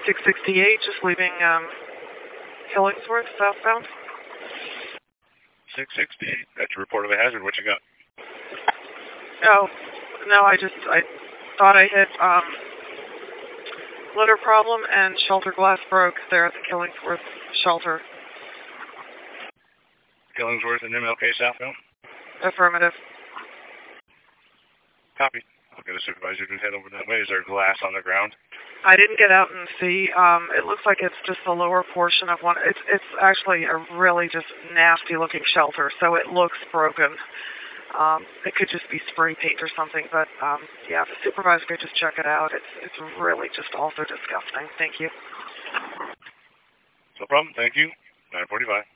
668, just leaving Killingsworth, southbound. 668. Got your report of a hazard. What you got? Oh, no, I thought I hit litter problem and shelter glass broke there at the Killingsworth shelter. Killingsworth and MLK southbound? Affirmative. Copy. I'll get a supervisor to head over that way. Is there glass on the ground? I didn't get out and see. It looks like it's just the lower portion of one. It's actually a really just nasty looking shelter, so it looks broken. It could just be spray paint or something, but yeah, the supervisor could just check it out. It's really just also disgusting. Thank you. No problem. Thank you. 945.